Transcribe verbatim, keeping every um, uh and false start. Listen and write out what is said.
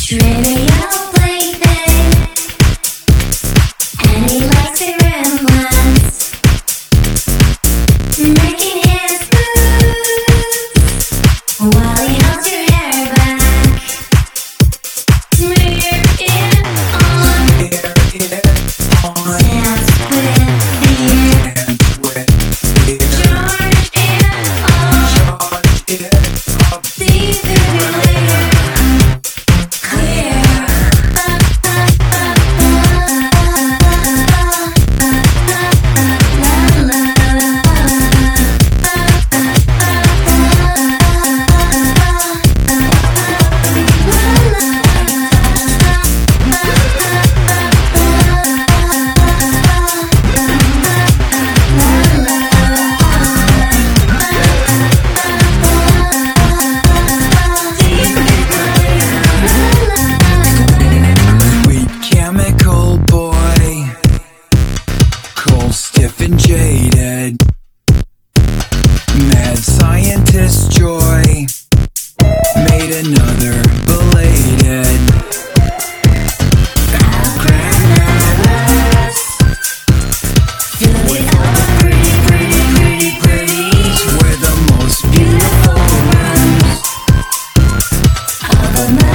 Trivial plaything, and he likes to ramblance, making his moves while he holds your hair back. We're in on dance with fear. Charge in on defibrillator. Clear. Weak chemical boy, cold, stiff and jaded. Mad scientist joy, made another belated. Our grandmothers, Filled with all the pretty, pretty, pretty, pretty. were the most beautiful ones. All the